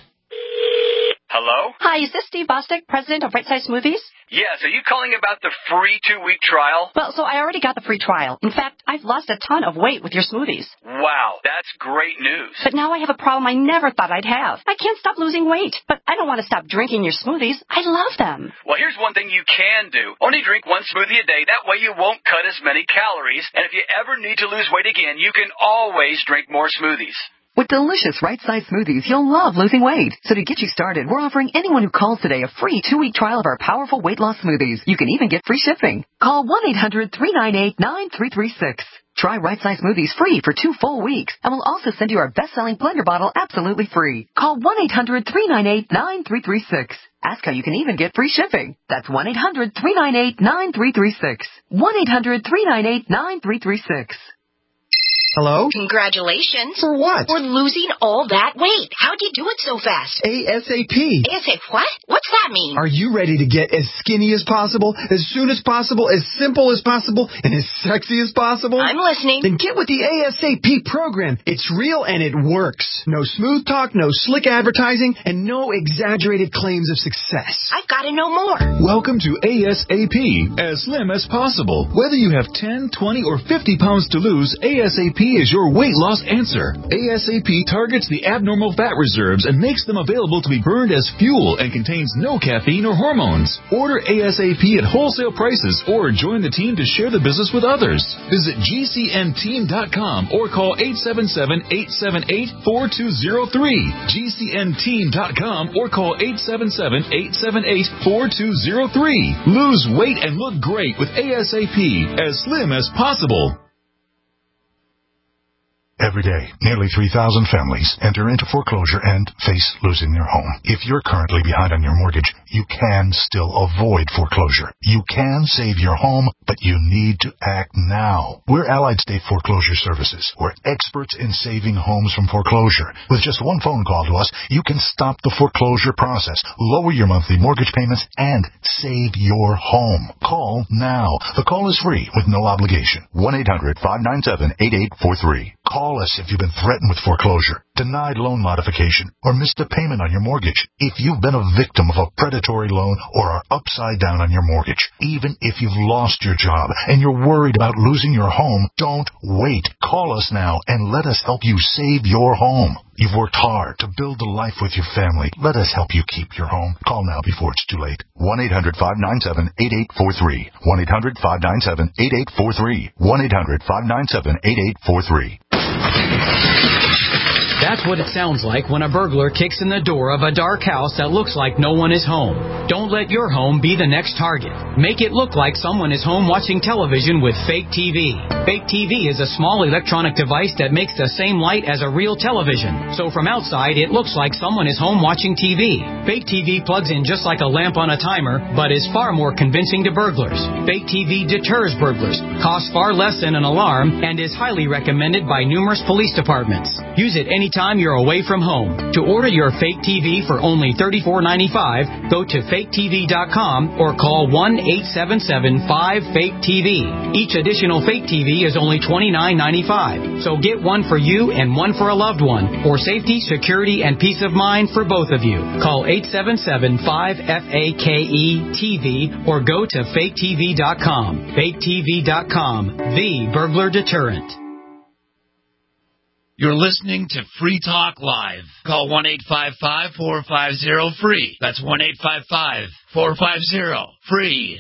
Hello? Hi, is this Steve Bostic, president of Right Size Smoothies? Yes, are you calling about the free two-week trial? Well, so I already got the free trial. In fact, I've lost a ton of weight with your smoothies. Wow, that's great news. But now I have a problem I never thought I'd have. I can't stop losing weight, but I don't want to stop drinking your smoothies. I love them. Well, here's one thing you can do. Only drink one smoothie a day. That way you won't cut as many calories. And if you ever need to lose weight again, you can always drink more smoothies. With delicious right-size smoothies, you'll love losing weight. So to get you started, we're offering anyone who calls today a free two-week trial of our powerful weight loss smoothies. You can even get free shipping. Call one eight hundred three nine eight nine three three six. Try right-size smoothies free for two full weeks, and we'll also send you our best-selling blender bottle absolutely free. Call one eight hundred three nine eight nine three three six. Ask how you can even get free shipping. That's one eight hundred three nine eight nine three three six. one eight hundred three nine eight nine three three six. Hello? Congratulations. For what? For losing all that weight. How'd you do it so fast? ASAP. ASAP what? What's that mean? Are you ready to get as skinny as possible, as soon as possible, as simple as possible, and as sexy as possible? I'm listening. Then get with the ASAP program. It's real and it works. No smooth talk, no slick advertising, and no exaggerated claims of success. I've got to know more. Welcome to ASAP, as slim as possible. Whether you have ten, twenty, or fifty pounds to lose, ASAP is your weight loss answer. ASAP targets the abnormal fat reserves and makes them available to be burned as fuel and contains no caffeine or hormones. Order ASAP at wholesale prices or join the team to share the business with others. Visit G C N team dot com or call eight seven seven, eight seven eight, four two zero three. G C N team dot com or call eight seven seven, eight seven eight, four two zero three. Lose weight and look great with ASAP, as slim as possible. Every day, nearly three thousand families enter into foreclosure and face losing their home. If you're currently behind on your mortgage, you can still avoid foreclosure. You can save your home, but you need to act now. We're Allied State Foreclosure Services. We're experts in saving homes from foreclosure. With just one phone call to us, you can stop the foreclosure process, lower your monthly mortgage payments, and save your home. Call now. The call is free with no obligation. one eight hundred five nine seven eight eight four three. Call us if you've been threatened with foreclosure, denied loan modification, or missed a payment on your mortgage. If you've been a victim of a predatory loan or are upside down on your mortgage, even if you've lost your job and you're worried about losing your home, don't wait. Call us now and let us help you save your home. You've worked hard to build a life with your family. Let us help you keep your home. Call now before it's too late. one eight hundred five nine seven eight eight four three. one eight hundred five nine seven eight eight four three. one eight hundred five nine seven eight eight four three. That's what it sounds like when a burglar kicks in the door of a dark house that looks like no one is home. Don't let your home be the next target. Make it look like someone is home watching television with Fake T V. Fake T V is a small electronic device that makes the same light as a real television. So from outside, it looks like someone is home watching T V. Fake T V plugs in just like a lamp on a timer, but is far more convincing to burglars. Fake T V deters burglars, costs far less than an alarm, and is highly recommended by numerous police departments. Use it anytime you're away from home. To order your Fake T V for only thirty-four ninety-five, go to fake T V dot com or call one eight seven seven five fake T V. Each additional Fake T V is only twenty-nine ninety-five. So get one for you and one for a loved one. For safety, security, and peace of mind for both of you. Call eight seven seven five F A K E T V or go to fake T V dot com. fake T V dot com, the burglar deterrent. You're listening to Free Talk Live. Call one eight five five four five zero free. That's one eight five five four five zero free.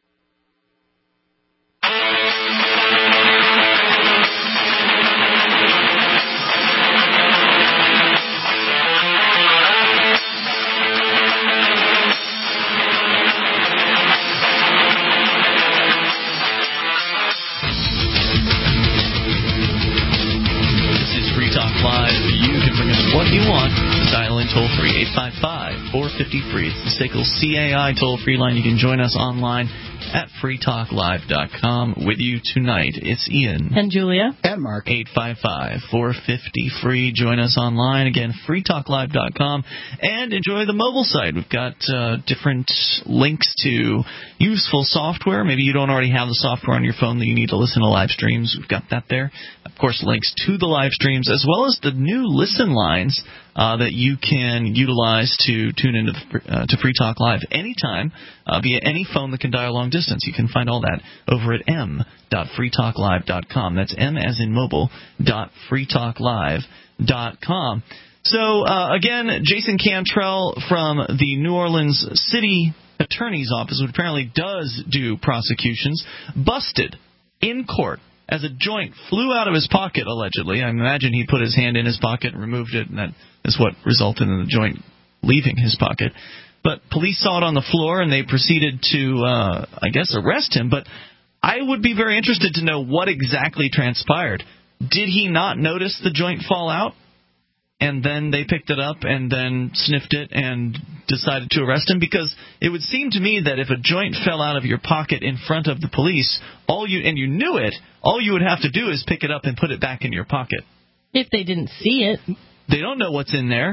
What you want, dial in toll free, eight five five four five zero free. It's the S A C L C A I toll free line. You can join us online at free talk live dot com. With you tonight, it's Ian. And Julia. And Mark. eight five five four five zero free. Join us online. Again, free talk live dot com. And enjoy the mobile site. We've got uh, different links to useful software. Maybe you don't already have the software on your phone that you need to listen to live streams. We've got that there. Of course, links to the live streams as well as the new listen lines uh, that you can utilize to tune into the, uh, to Free Talk Live anytime uh, via any phone that can dial long distance. You can find all that over at m dot free talk live dot com. That's M as in mobile, dot free talk live dot com. So, uh, again, Jason Cantrell from the New Orleans City Attorney's Office, which apparently does do prosecutions, busted in court as a joint flew out of his pocket, allegedly. I imagine he put his hand in his pocket and removed it, and that is what resulted in the joint leaving his pocket. But police saw it on the floor, and they proceeded to, uh, I guess, arrest him. But I would be very interested to know what exactly transpired. Did he not notice the joint fall out? And then they picked it up and then sniffed it and decided to arrest him? Because it would seem to me that if a joint fell out of your pocket in front of the police, all you and you knew it, all you would have to do is pick it up and put it back in your pocket. If they didn't see it. They don't know what's in there.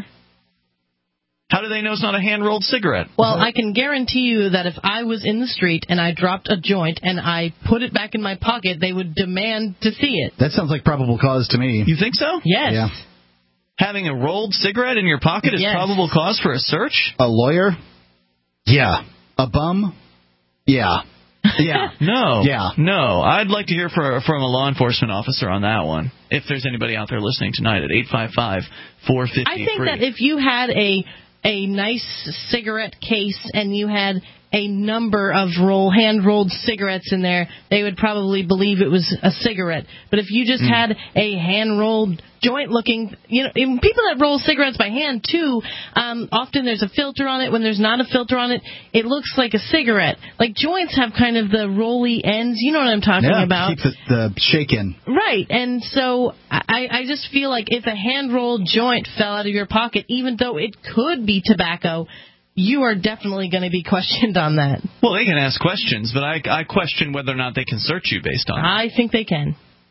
How do they know it's not a hand-rolled cigarette? Well, I can guarantee you that if I was in the street and I dropped a joint and I put it back in my pocket, they would demand to see it. That sounds like probable cause to me. You think so? Yes. Yeah. Having a rolled cigarette in your pocket is yes. probable cause for a search? A lawyer? Yeah. A bum? Yeah. Yeah. No. Yeah. No. I'd like to hear for, from a law enforcement officer on that one, if there's anybody out there listening tonight at eight five five four five zero free. I think that if you had a a nice cigarette case and you had a number of roll hand-rolled cigarettes in there, they would probably believe it was a cigarette. But if you just mm. had a hand-rolled joint-looking, you know, people that roll cigarettes by hand too, um, often there's a filter on it. When there's not a filter on it, it looks like a cigarette. Like joints have kind of the rolly ends. You know what I'm talking yeah, about? Keep the, the shake in. Right, and so I, I just feel like if a hand-rolled joint fell out of your pocket, even though it could be tobacco, you are definitely going to be questioned on that. Well, they can ask questions, but I, I question whether or not they can search you based on it. I think they can.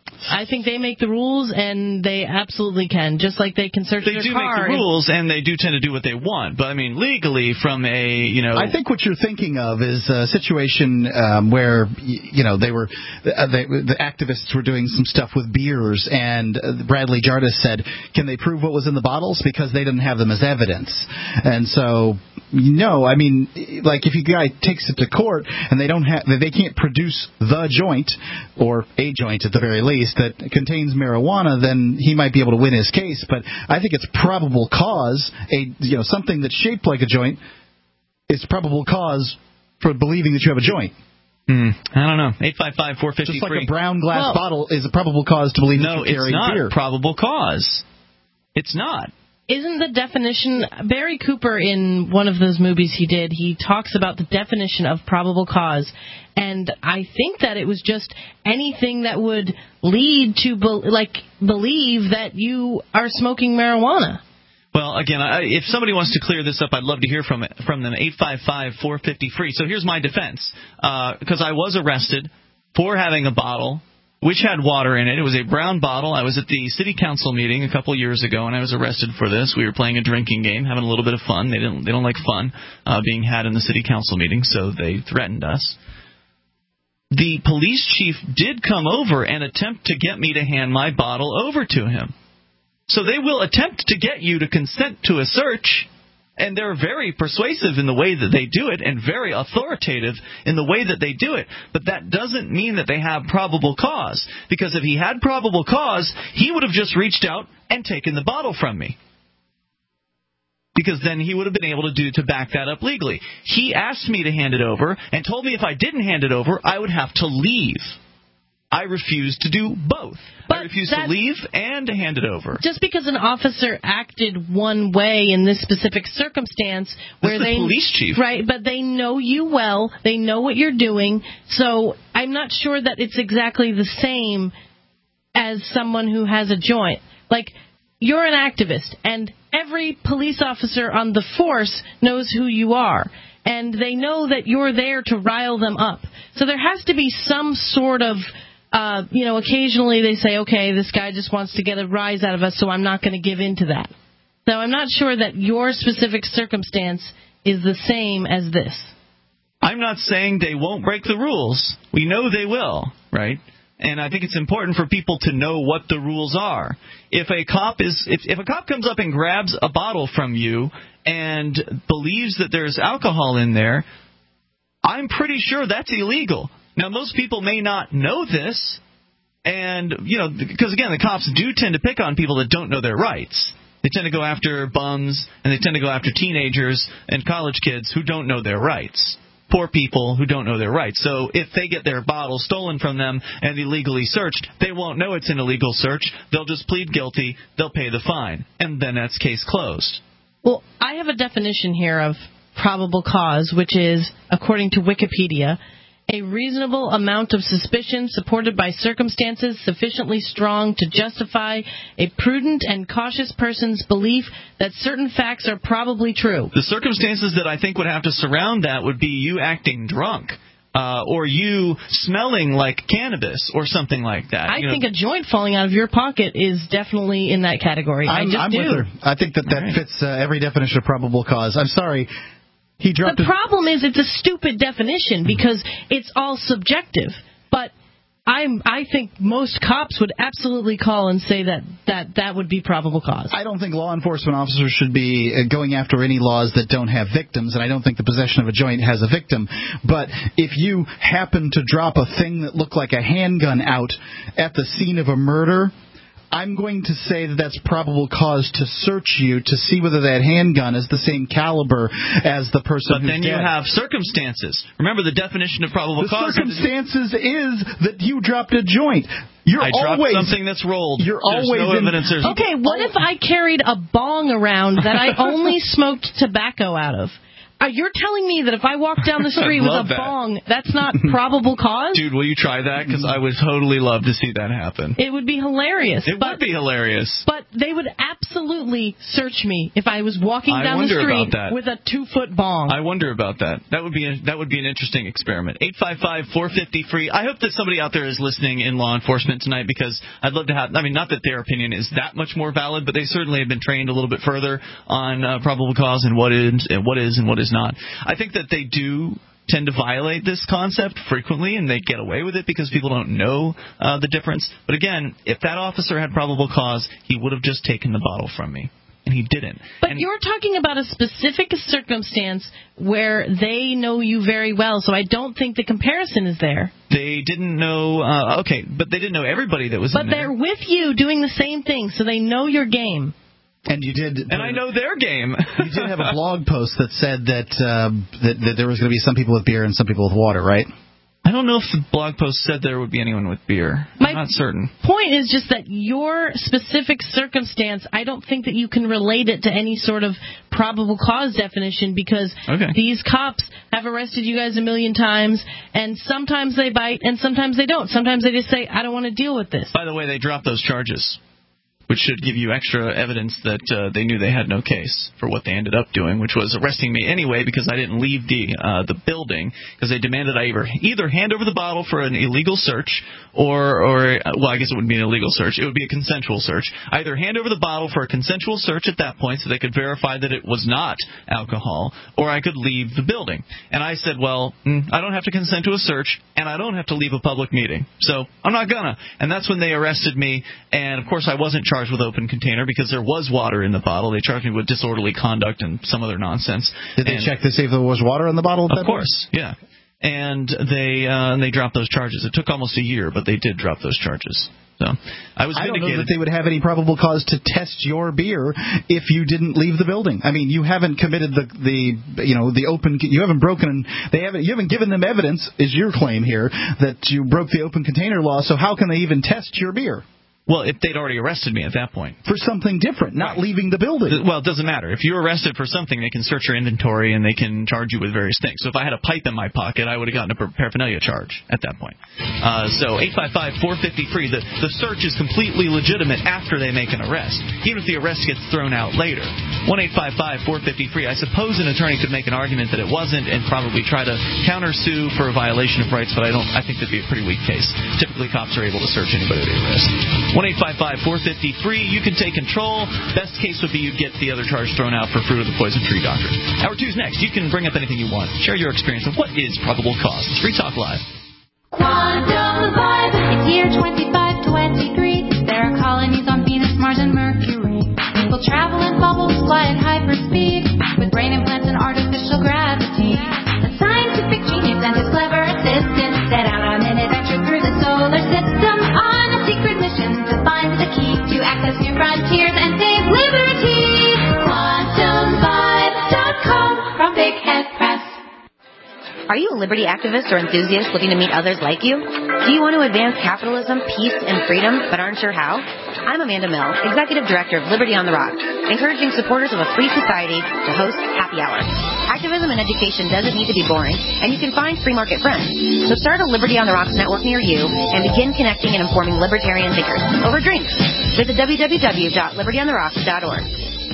I think they make the rules, and they absolutely can, just like they can search They their do car. make the rules, and they do tend to do what they want. But, I mean, legally, from a, you know... I think what you're thinking of is a situation um, where, you know, they were uh, they, the activists were doing some stuff with beers, and uh, Bradley Jardis said, can they prove what was in the bottles? Because they didn't have them as evidence. And so, no, I mean, like, if a guy takes it to court, and they don't have, they can't produce the joint, or a joint at the very least, that contains marijuana, then he might be able to win his case. But I think it's probable cause, a you know something that's shaped like a joint, is probable cause for believing that you have a joint. Hmm. I don't know. eight five five, four five zero, Just like free. a brown glass Well, bottle is a probable cause to believe No, that you're it's carrying not beer. probable cause. It's not. Isn't the definition, Barry Cooper in one of those movies he did, he talks about the definition of probable cause, and I think that it was just anything that would lead to, be, like, believe that you are smoking marijuana. Well, again, I, if somebody wants to clear this up, I'd love to hear from it, from them. eight five five, four five zero, free. So here's my defense. Because uh, I was arrested for having a bottle which had water in it. It was a brown bottle. I was at the city council meeting a couple years ago, and I was arrested for this. We were playing a drinking game, having a little bit of fun. They didn't. They don't like fun uh, being had in the city council meeting, so they threatened us. The police chief did come over and attempt to get me to hand my bottle over to him. So they will attempt to get you to consent to a search, and they're very persuasive in the way that they do it and very authoritative in the way that they do it. But that doesn't mean that they have probable cause, because if he had probable cause, he would have just reached out and taken the bottle from me, because then he would have been able to do to back that up legally. He asked me to hand it over and told me if I didn't hand it over, I would have to leave. I refused to do both. But I refused to leave and to hand it over. Just because an officer acted one way in this specific circumstance, where That's they the police chief, right? But they know you well, they know what you're doing. So I'm not sure that it's exactly the same as someone who has a joint. Like, you're an activist, and every police officer on the force knows who you are, and they know that you're there to rile them up. So there has to be some sort of Uh, you know, occasionally they say, okay, this guy just wants to get a rise out of us, so I'm not going to give in to that. So I'm not sure that your specific circumstance is the same as this. I'm not saying they won't break the rules. We know they will, right? And I think it's important for people to know what the rules are. If a cop is, if, if a cop comes up and grabs a bottle from you and believes that there's alcohol in there, I'm pretty sure that's illegal. Now, most people may not know this, and, you know, because, again, the cops do tend to pick on people that don't know their rights. They tend to go after bums, and they tend to go after teenagers and college kids who don't know their rights. Poor people who don't know their rights. So if they get their bottle stolen from them and illegally searched, they won't know it's an illegal search. They'll just plead guilty. They'll pay the fine. And then that's case closed. Well, I have a definition here of probable cause, which is, according to Wikipedia, a reasonable amount of suspicion supported by circumstances sufficiently strong to justify a prudent and cautious person's belief that certain facts are probably true. The circumstances that I think would have to surround that would be you acting drunk, uh, or you smelling like cannabis or something like that. I you think know, a joint falling out of your pocket is definitely in that category. I'm, I just I'm do. with her. I think that that Right. fits uh, every definition of probable cause. I'm sorry. He dropped the a- problem is it's a stupid definition because it's all subjective. But I'm, I think most cops would absolutely call and say that, that that would be probable cause. I don't think law enforcement officers should be uh, going after any laws that don't have victims, and I don't think the possession of a joint has a victim. But if you happen to drop a thing that looked like a handgun out at the scene of a murder, I'm going to say that that's probable cause to search you to see whether that handgun is the same caliber as the person But who's then you dead. have circumstances. Remember, the definition of probable The cause. circumstances is that you dropped a joint. You're I dropped always something that's rolled. You're There's always no in, evidence. There's Okay, what if I carried a bong around that I only smoked tobacco out of? Uh, you're telling me that if I walk down the street with a that. bong, that's not probable cause? Dude, will you try that? Because I would totally love to see that happen. It would be hilarious. It but, would be hilarious. But they would absolutely search me if I was walking I down the wonder street about that. with a two-foot bong. I wonder about that. That would be a, that would be an interesting experiment. eight five five, four five zero, free. I hope that somebody out there is listening in law enforcement tonight, because I'd love to have, I mean, not that their opinion is that much more valid, but they certainly have been trained a little bit further on uh, probable cause and what is, and what is and what is not. I think that they do tend to violate this concept frequently, and they get away with it because people don't know uh, the difference. But again, if that officer had probable cause, he would have just taken the bottle from me. And he didn't. But and you're talking about a specific circumstance where they know you very well, so I don't think the comparison is there. They didn't know, uh, okay, but they didn't know everybody that was but in there. But they're with you doing the same thing, so they know your game. And you did, and I know their game. You did have a blog post that said that, uh, that that there was going to be some people with beer and some people with water, right? I don't know if the blog post said there would be anyone with beer. My I'm not certain. Point is just that your specific circumstance, I don't think that you can relate it to any sort of probable cause definition, because okay. these cops have arrested you guys a million times, and sometimes they bite and sometimes they don't. Sometimes they just say, I don't want to deal with this. By the way, they dropped those charges, which should give you extra evidence that uh, they knew they had no case for what they ended up doing, which was arresting me anyway because I didn't leave the uh, the building, because they demanded I either, either hand over the bottle for an illegal search or, or, well, I guess it wouldn't be an illegal search. It would be a consensual search. Either hand over the bottle for a consensual search at that point so they could verify that it was not alcohol, or I could leave the building. And I said, well, mm, I don't have to consent to a search, and I don't have to leave a public meeting, so I'm not gonna. And that's when they arrested me, and of course I wasn't charged with open container because there was water in the bottle. They charged me with disorderly conduct and some other nonsense. Did they and, check to see if there was water in the bottle? At of course, point? yeah. And they uh, and they dropped those charges. It took almost a year, but they did drop those charges. So I was I don't vindicated. know that they would have any probable cause to test your beer if you didn't leave the building. I mean, you haven't committed the the you know the open. You haven't broken. They haven't. You haven't given them evidence, is your claim here, that you broke the open container law. So how can they even test your beer? Well, if they'd already arrested me at that point. For something different, not right. leaving the building. Well, it doesn't matter. If you're arrested for something, they can search your inventory and they can charge you with various things. So if I had a pipe in my pocket, I would have gotten a paraphernalia charge at that point. Uh, so eight five five, four five zero, free. The, the search is completely legitimate after they make an arrest, even if the arrest gets thrown out later. one eight five five, four five zero, free. I suppose an attorney could make an argument that it wasn't and probably try to countersue for a violation of rights, but I don't. I think that'd be a pretty weak case. Typically, cops are able to search anybody they arrest. one eight five five, four five zero, free. You can take control. Best case would be you'd get the other charge thrown out for fruit of the poison tree doctrine. Hour two's next. You can bring up anything you want. Share your experience with what is probable cause. It's Free Talk Live. Quantum Vibe. It's year twenty-five twenty-three. There are colonies on Venus, Mars, and Mercury. People travel in bubbles, fly at hyperspeed, with brain implants and artificial gravity. A scientific genius and his clever assistant set out on an adventure through the solar system on a secret mission to find the key to access new frontiers and save liberty. Quantum Vibe dot com from Big Head Press. Are you a liberty activist or enthusiast looking to meet others like you? Do you want to advance capitalism, peace, and freedom, but aren't sure how? I'm Amanda Mill, Executive Director of Liberty on the Rock, encouraging supporters of a free society to host Happy Hour. Activism and education doesn't need to be boring, and you can find free market friends. So start a Liberty on the Rocks network near you and begin connecting and informing libertarian thinkers over drinks. Visit w w w dot liberty on the rocks dot org.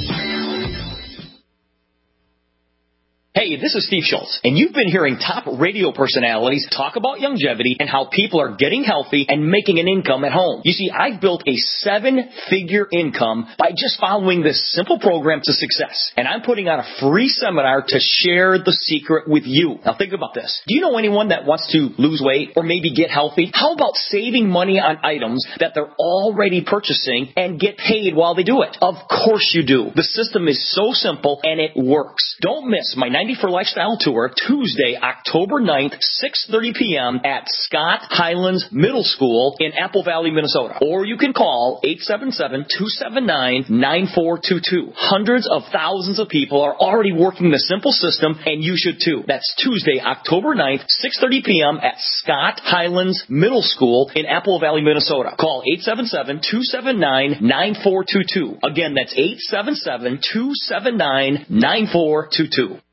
Hey, this is Steve Schultz, and you've been hearing top radio personalities talk about longevity and how people are getting healthy and making an income at home. You see, I've built a seven-figure income by just following this simple program to success, and I'm putting on a free seminar to share the secret with you. Now think about this. Do you know anyone that wants to lose weight or maybe get healthy? How about saving money on items that they're already purchasing and get paid while they do it? Of course you do. The system is so simple, and it works. Don't miss my ninety for Lifestyle Tour, Tuesday, October ninth, six thirty p.m. at Scott Highlands Middle School in Apple Valley, Minnesota. Or you can call eight seven seven, two seven nine, nine four two two. Hundreds of thousands of people are already working the simple system, and you should too. That's Tuesday, October ninth, six thirty p.m. at Scott Highlands Middle School in Apple Valley, Minnesota. Call eight seven seven, two seven nine, nine four two two. Again, that's eight seven seven, two seven nine, nine four two two.